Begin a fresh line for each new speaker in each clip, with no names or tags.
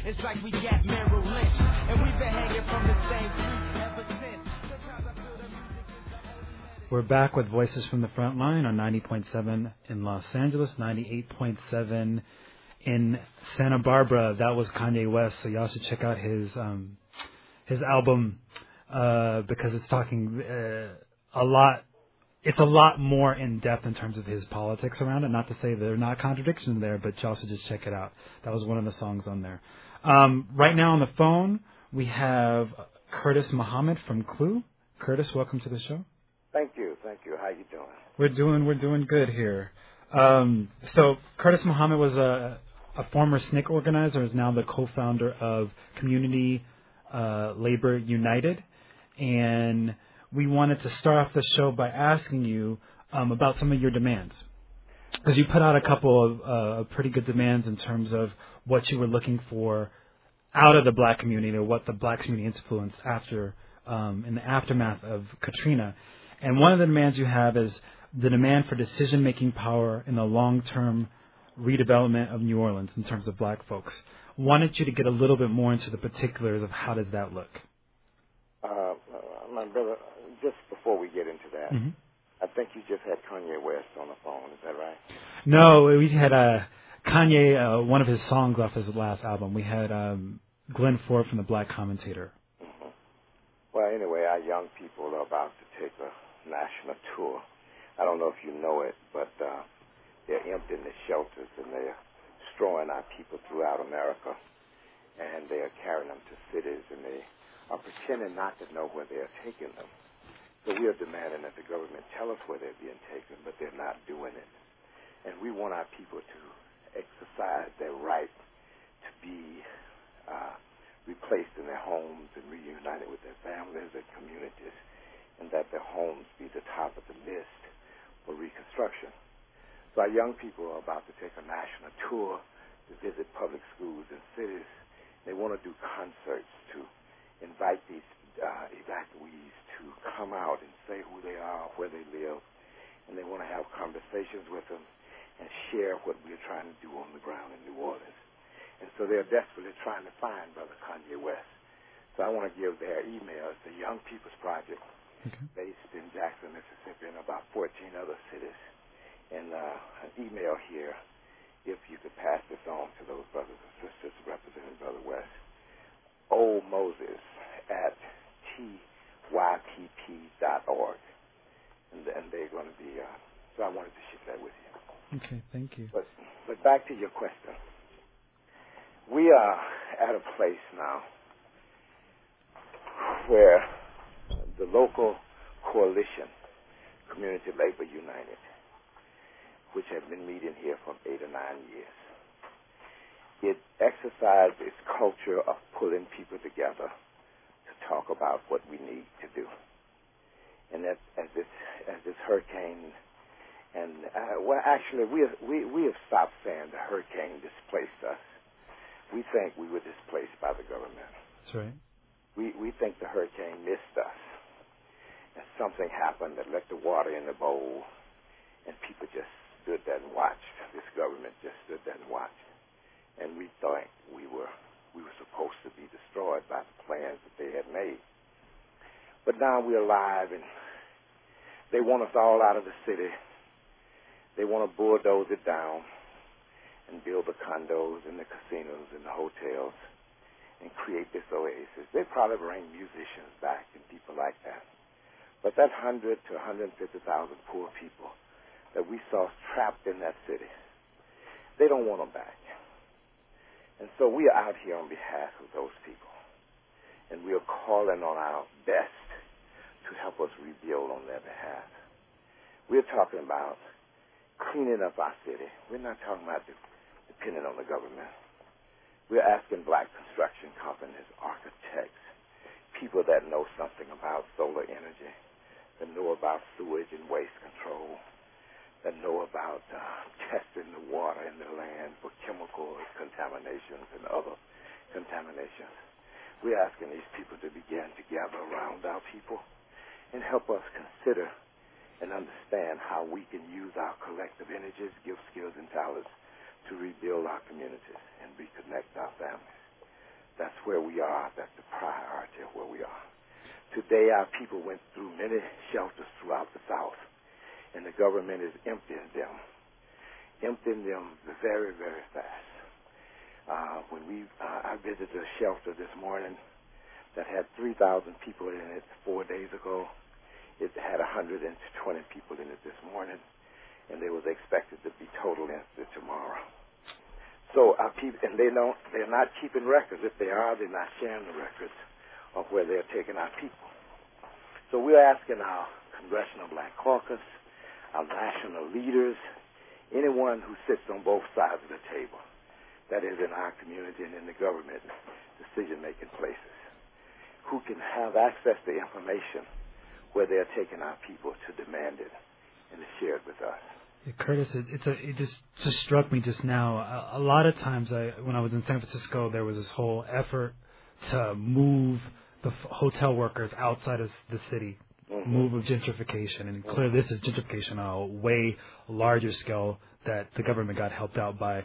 It's like we got Merrill Lynch, and we've been hanging from the same tree ever since. Sometimes I feel the music is the only medicine. We're back with Voices from the Front Line on 90.7 in Los Angeles, 98.7 in Santa Barbara. That was Kanye West, so y'all should check out his album because it's talking a lot. It's a lot more in depth in terms of his politics around it. Not to say there are not contradictions there, but y'all should just check it out. That was one of the songs on there. Right now on the phone we have Curtis Muhammad from Clue. Curtis, welcome to the show.
Thank you. How you doing?
We're doing good here. So Curtis Muhammad was a former SNCC organizer, is now the co-founder of Community Labor United, and we wanted to start off the show by asking you about some of your demands, because you put out a couple of pretty good demands in terms of what you were looking for out of the black community, or what the black community influenced after in the aftermath of Katrina. And one of the demands you have is the demand for decision-making power in the long-term redevelopment of New Orleans in terms of black folks. Wanted you to get a little bit more into the particulars of how does that look.
My brother, just before we get into that,
Mm-hmm.
I think you just had Kanye West on the phone. Is that right?
No, we had Kanye, one of his songs off his last album. We had Glenn Ford from the Black Commentator.
Mm-hmm. Well, anyway, our young people are about to take a national tour. I don't know if you know it, but they're emptying the shelters and they're strolling our people throughout America. And they are carrying them to cities, and they are pretending not to know where they are taking them. So we are demanding that the government tell us where they're being taken, but they're not doing it. And we want our people to exercise their right to be replaced in their homes and reunited with their families and communities, and that their homes be the top of the list for reconstruction. So our young people are about to take a national tour to visit public schools and cities. They want to do concerts to invite these evacuees to come out and say who they are, where they live, and they want to have conversations with them and share what we're trying to do on the ground in New Orleans. And so they're desperately trying to find Brother Kanye West. So I want to give their email. It's the Young People's Project, based in Jackson, Mississippi, and about 14 other cities. And an email here, if you could pass this on to those brothers and sisters representing Brother West. Moses@typp.org. And they're going to be, so I wanted to share that with you.
Okay, thank you.
But back to your question. We are at a place now where the local coalition, Community Labor United, which has been meeting here for 8 or 9 years, it exercised its culture of pulling people together to talk about what we need to do. And that as this hurricane, and actually we have stopped saying the hurricane displaced us. We think we were displaced by the government.
That's right.
We think the hurricane missed us, and something happened that let the water in the bowl, and people just stood there and watched. This government just stood there and watched. And we thought we were supposed to be destroyed by the plans that they had made. But now we're alive, and they want us all out of the city. They want to bulldoze it down and build the condos and the casinos and the hotels and create this oasis. They probably bring musicians back and people like that. But that 100 to 150,000 poor people that we saw trapped in that city, they don't want them back. And so we are out here on behalf of those people. And we are calling on our best to help us rebuild on their behalf. We're talking about cleaning up our city. We're not talking about depending on the government. We're asking black construction companies, architects, people that know something about solar energy, that know about sewage and waste control, that know about testing the water in the land for chemical contaminations and other contaminations. We're asking these people to begin to gather around our people and help us consider and understand how we can use our collective energies, gifts, skills, and talents to rebuild our communities and reconnect our families. That's where we are. That's the priority of where we are. Today, our people went through many shelters throughout the South, and the government is emptying them very, very fast. I visited a shelter this morning that had 3,000 people in it 4 days ago. It had 120 people in it this morning, and they was expected to be total empty tomorrow. So our people, and they're not keeping records. If they are, they're not sharing the records of where they're taking our people. So we're asking our Congressional Black Caucus, our national leaders, anyone who sits on both sides of the table, that is in our community and in the government decision-making places, who can have access to information where they're taking our people to demand it and to share it with us.
Yeah, Curtis, it just struck me just now. A lot of times, when I was in San Francisco, there was this whole effort to move the hotel workers outside of the city, move of gentrification, and clearly this is gentrification on a way larger scale that the government got helped out by,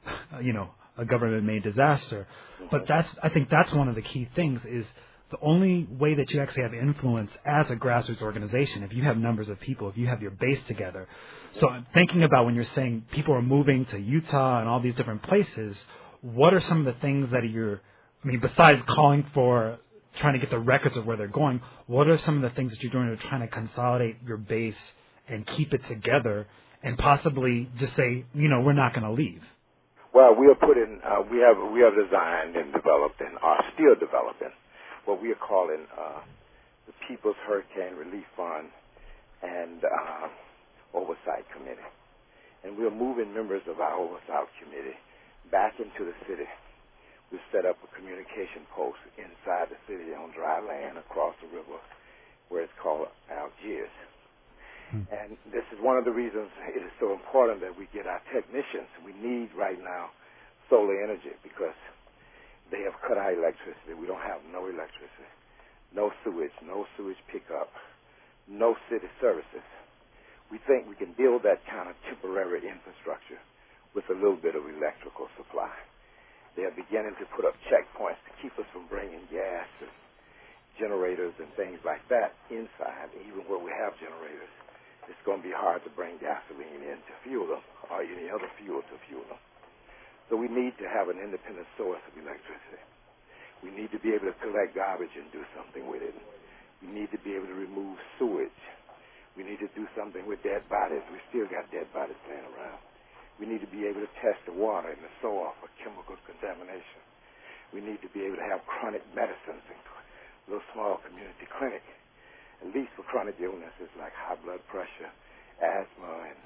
a government-made disaster. But I think that's one of the key things is the only way that you actually have influence as a grassroots organization, if you have numbers of people, if you have your base together. So I'm thinking about when you're saying people are moving to Utah and all these different places, what are some of the things that besides calling for trying to get the records of where they're going, what are some of the things that you're doing to trying to consolidate your base and keep it together and possibly just say, we're not going to leave?
Well, we have designed and developed and are still developing what we are calling the People's Hurricane Relief Fund and Oversight Committee. And we are moving members of our Oversight Committee back into the city. We set up a communication post inside the city on dry land across the river where it's called Algiers. And this is one of the reasons it is so important that we get our technicians. We need right now solar energy because they have cut our electricity. We don't have no electricity, no sewage pickup, no city services. We think we can build that kind of temporary infrastructure with a little bit of electrical supply. They are beginning to put up checkpoints to keep us from bringing gas and generators and things like that inside, even where we have generators. It's going to be hard to bring gasoline in to fuel them or any other fuel to fuel them. So we need to have an independent source of electricity. We need to be able to collect garbage and do something with it. We need to be able to remove sewage. We need to do something with dead bodies. We still got dead bodies laying around. We need to be able to test the water and the soil for chemical contamination. We need to be able to have chronic medicines in a little small community clinic, at least for chronic illnesses like high blood pressure, asthma, and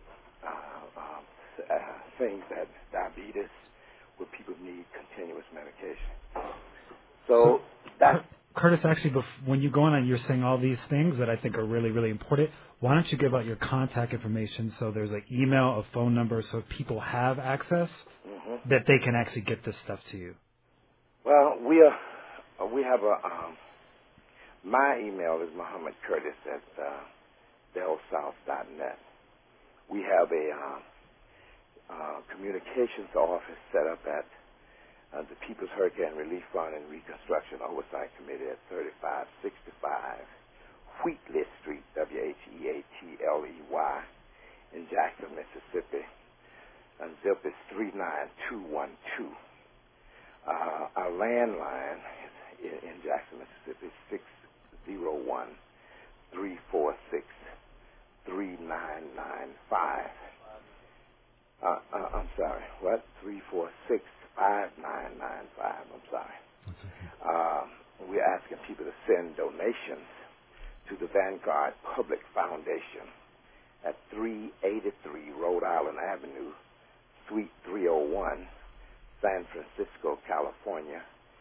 things that diabetes, where people need continuous medication. So that's...
Curtis, actually, when you go on and you're saying all these things that I think are really, really important, why don't you give out your contact information so there's an email, a phone number, so people have access that they can actually get this stuff to you?
Well, we have my email is Muhammad Curtis at dellsouth.net. We have a communications office set up at the People's Hurricane Relief Fund and Reconstruction Oversight Committee at 3565 Wheatley Street, Wheatley, in Jackson, Mississippi. And zip is 39212. Our landline in Jackson, Mississippi is 601-346-3995. I'm sorry, what? 346-5995. I'm sorry.
That's okay.
We're asking people to send donations to the Vanguard Public Foundation at 383 Rhode Island Avenue, Suite 301, San Francisco, California,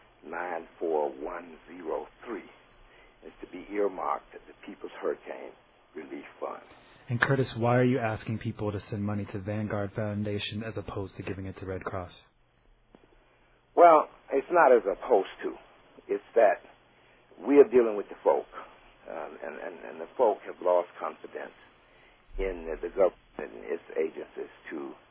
94103. It's to be earmarked at the People's Hurricane Relief Fund.
And Curtis, why are you asking people to send money to Vanguard Foundation as opposed to giving it to Red Cross?
Well, it's not as opposed to. It's that we are dealing with the folk, and the folk have lost confidence in the government and its agencies to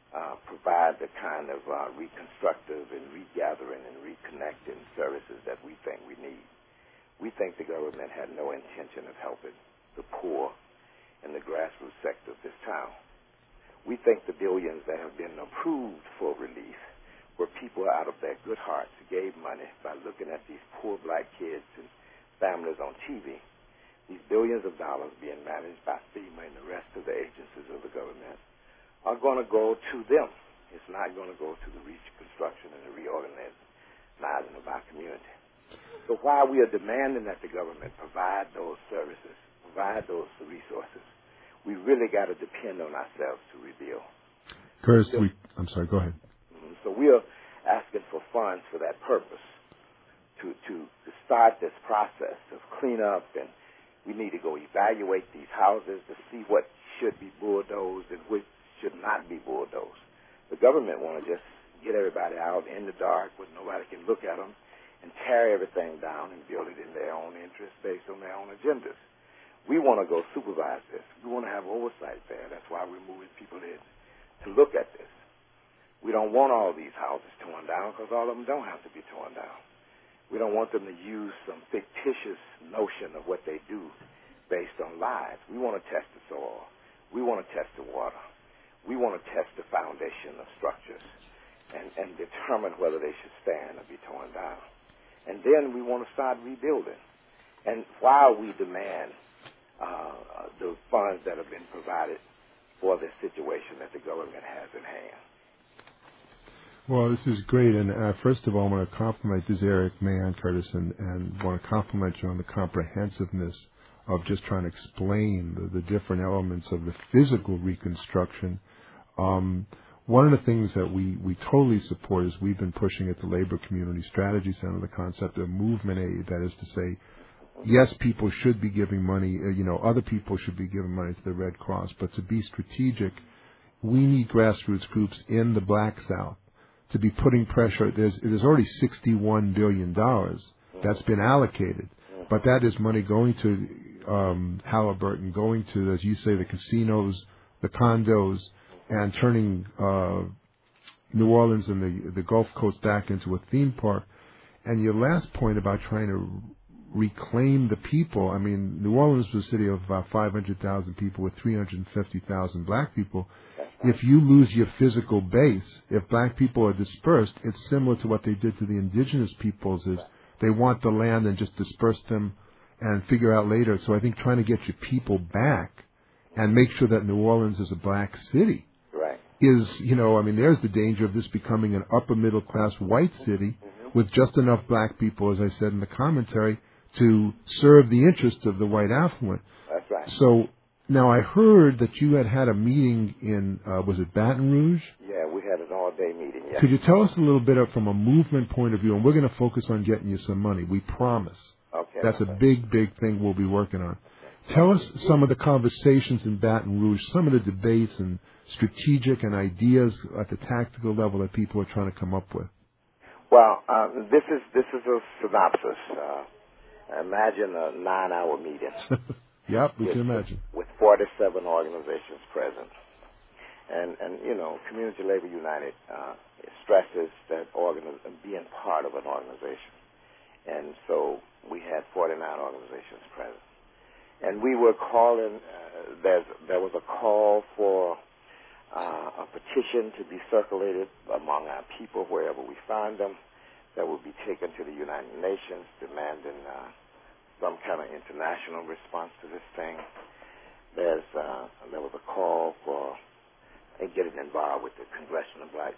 provide the kind of reconstructive and regathering and reconnecting services that we think we need. We think the government had no intention of helping the poor and the grassroots sector of this town. We think the billions that have been approved for relief where people out of their good hearts gave money by looking at these poor black kids and families on TV. These billions of dollars being managed by FEMA and the rest of the agencies of the government are going to go to them. It's not going to go to the reconstruction and the reorganizing of our community. So while we are demanding that the government provide those services, provide those resources, we really got to depend on ourselves to rebuild.
Curtis, I'm sorry, go ahead.
So we are asking for funds for that purpose, to start this process of cleanup, and we need to go evaluate these houses to see what should be bulldozed and which should not be bulldozed. The government want to just get everybody out in the dark where nobody can look at them and tear everything down and build it in their own interest based on their own agendas. We want to go supervise this. We want to have oversight there. That's why we're moving people in to look at this. We don't want all these houses torn down because all of them don't have to be torn down. We don't want them to use some fictitious notion of what they do based on lies. We want to test the soil. We want to test the water. We want to test the foundation of structures and determine whether they should stand or be torn down. And then we want to start rebuilding. And while we demand the funds that have been provided for this situation that the government has in hand.
Well, this is great, and first of all, I want to compliment this Eric Mann, Curtis, and want to compliment you on the comprehensiveness of just trying to explain the different elements of the physical reconstruction. One of the things that we totally support is we've been pushing at the Labor Community Strategy Center the concept of movement aid, that is to say, yes, people should be giving money, other people should be giving money to the Red Cross, but to be strategic, we need grassroots groups in the Black South to be putting pressure. There's already $61 billion that's been allocated, but that is money going to Halliburton, going to, as you say, the casinos, the condos, and turning New Orleans and the Gulf Coast back into a theme park. And your last point about trying to reclaim the people, I mean, New Orleans was a city of about 500,000 people with 350,000 black people. If you lose your physical base, if black people are dispersed, it's similar to what they did to the indigenous peoples, is they want the land and just disperse them and figure out later. So I think trying to get your people back and make sure that New Orleans is a black city is, there's the danger of this becoming an upper middle class white city with just enough black people, as I said in the commentary, to serve the interests of the white affluent.
That's right.
So now I heard that you had a meeting in, was it Baton Rouge?
Yeah, we had an all-day meeting. Yeah.
Could you tell us a little bit from a movement point of view, and we're going to focus on getting you some money, we promise.
Okay.
That's a big, big thing we'll be working on. Tell us some of the conversations in Baton Rouge, some of the debates and strategic and ideas at the tactical level that people are trying to come up with.
Well, this is a synopsis. Imagine a 9-hour meeting.
Yep, we can imagine.
With 47 organizations present. And Community Labor United stresses that being part of an organization. And so we had 49 organizations present. And we were calling, there was a call for a petition to be circulated among our people wherever we find them that will be taken to the United Nations demanding some kind of international response to this thing. There was a call for getting involved with the Congressional Black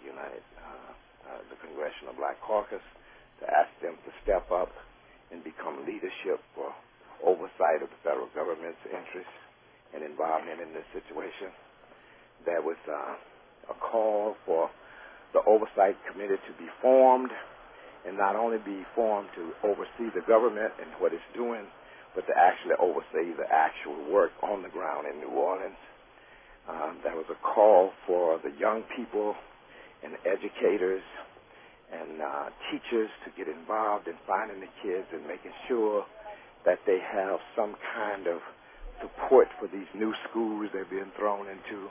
the Congressional Black Caucus to ask them to step up and become leadership for oversight of the federal government's interests and involvement in this situation. There was a call for the Oversight Committee to be formed, and not only be formed to oversee the government and what it's doing, but to actually oversee the actual work on the ground in New Orleans. There was a call for the young people and educators and teachers to get involved in finding the kids and making sure that they have some kind of support for these new schools they're being thrown into,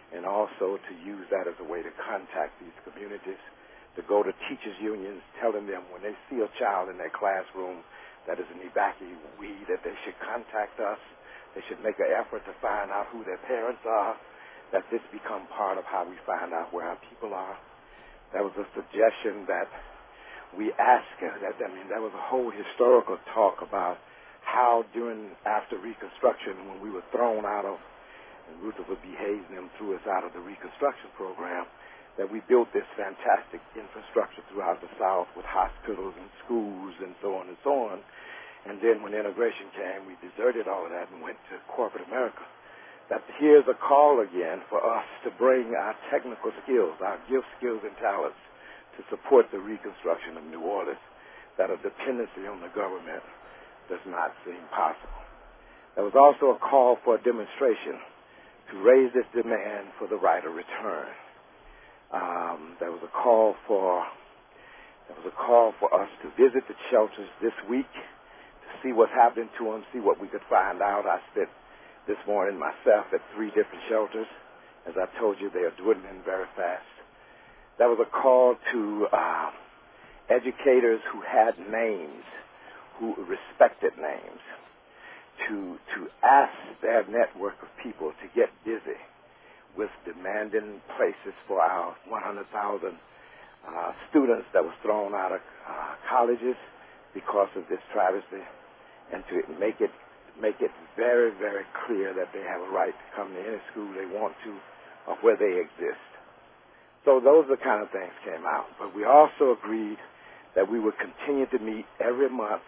and also to use that as a way to contact these communities, to go to teachers' unions, telling them when they see a child in their classroom that is an evacuee, that they should contact us. They should make an effort to find out who their parents are, that this become part of how we find out where our people are. That was a suggestion that we asked. There was a whole historical talk about how after Reconstruction, when we were thrown out of, and Rutherford B. Hayes and them threw us out of the Reconstruction program, that we built this fantastic infrastructure throughout the South with hospitals and schools and so on and so on. And then when integration came, we deserted all of that and went to corporate America. That here's a call again for us to bring our technical skills, our gifts, skills, and talents to support the reconstruction of New Orleans, that a dependency on the government does not seem possible. There was also a call for a demonstration to raise this demand for the right of return. There was a call for us to visit the shelters this week to see what's happening to them, see what we could find out. I spent this morning myself at 3 different shelters. As I told you, they are dwindling very fast. There was a call to educators who had names, who respected names, to ask their network of people to get busy with demanding places for our 100,000 students that was thrown out of colleges because of this travesty, and to make it very, very clear that they have a right to come to any school they want to or where they exist. So those are the kind of things came out. But we also agreed that we would continue to meet every month,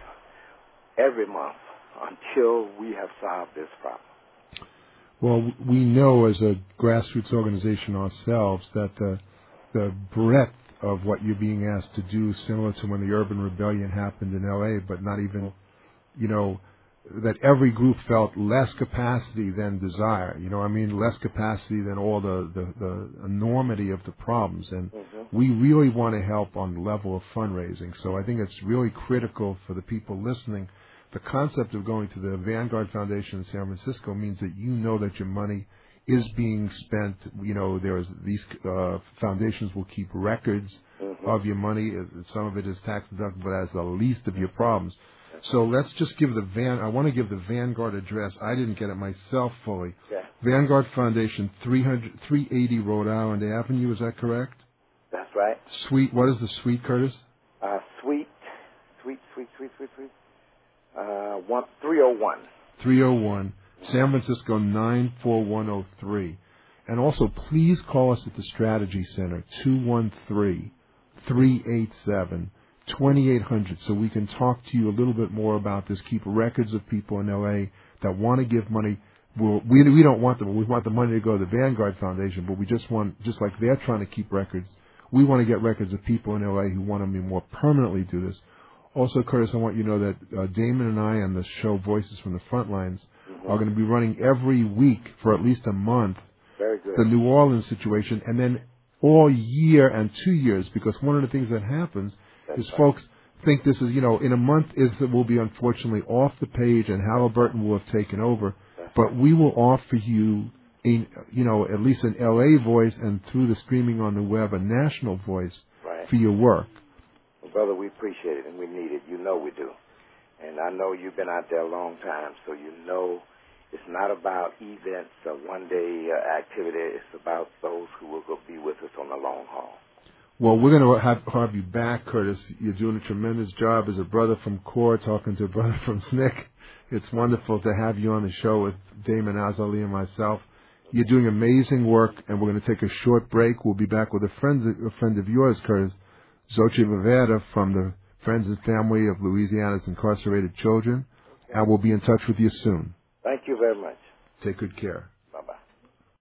until we have solved this problem.
Well, we know as a grassroots organization ourselves that the breadth of what you're being asked to do is similar to when the urban rebellion happened in L.A., but not even, that every group felt less capacity than desire, less capacity than all the enormity of the problems. And we really want to help on the level of fundraising. So I think it's really critical for the people listening. The concept of going to the Vanguard Foundation in San Francisco means that you know that your money is being spent. There's these foundations will keep records of your money. Some of it is tax deductible, but as the least of your problems. So let's just give I want to give the Vanguard address. I didn't get it myself fully.
Yeah.
Vanguard Foundation, 380 Rhode Island Avenue. Is that correct?
That's right.
Suite. What is the suite, Curtis?
Suite. 301.
301, San Francisco 94103. And also, please call us at the Strategy Center, 213-387-2800, so we can talk to you a little bit more about this. Keep records of people in L.A. that want to give money. We don't want them. We want the money to go to the Vanguard Foundation, but we just like they're trying to keep records, we want to get records of people in L.A. who want to more permanently do this. Also, Curtis, I want you to know that Damon and I on the show Voices from the Frontlines are going to be running every week for at least a month the New Orleans situation, and then all year and 2 years, because one of the things that happens is folks think this is, in a month it will be unfortunately off the page and Halliburton will have taken over, but we will offer you at least an LA voice, and through the streaming on the web, a national voice for your work.
Brother, we appreciate it, and we need it. You know we do. And I know you've been out there a long time, so you know it's not about events or one-day activity. It's about those who will go be with us on the long haul.
Well, we're going to have you back, Curtis. You're doing a tremendous job as a brother from CORE talking to a brother from SNCC. It's wonderful to have you on the show with Damon Azali and myself. You're doing amazing work, and we're going to take a short break. We'll be back with a friend of yours, Curtis, Xochitl Rivera from the Friends and Family of Louisiana's Incarcerated Children, and we'll be in touch with you soon.
Thank you very much.
Take good care.